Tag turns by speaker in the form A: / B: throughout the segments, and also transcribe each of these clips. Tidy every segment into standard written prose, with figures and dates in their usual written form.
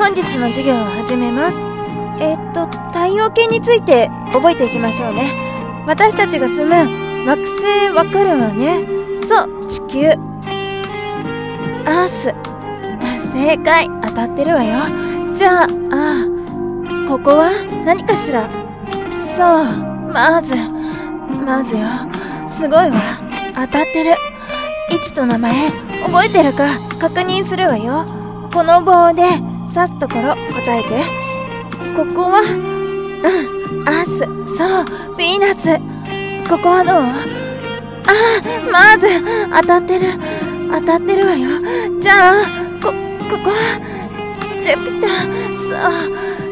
A: 本日の授業を始めます。太陽系について覚えていきましょうね。私たちが住む惑星わかるわね。そう、地球。アース。正解、当たってるわよ。じゃあ、ここは何かしら。そう、まずよ。すごいわ。当たってる。位置と名前覚えてるか確認するわよ。この棒で刺すところ答えて。ここはアース。そう、ピーナッツ。ここはどう？まず当たってるわよ。じゃあここはジュピター。そう、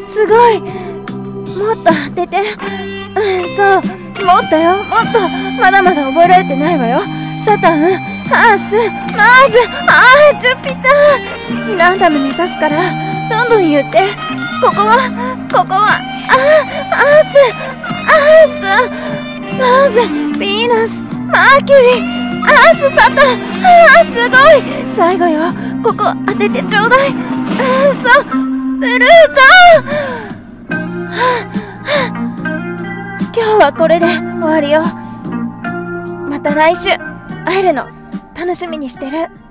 A: すごい。もっと当てて。そう、もっとよ、もっと。まだまだ覚えられてないわよ。サタン、アース、マーズ、ジュピター。ランダムに刺すからどんどん言って。ここはアース、マーズ、ピーナス、マーキュリー、アース、サタン。すごい。最後よ、ここ当ててちょうだい。そう、プルート。今日はこれで終わりよ。また来週会えるの楽しみにしてる。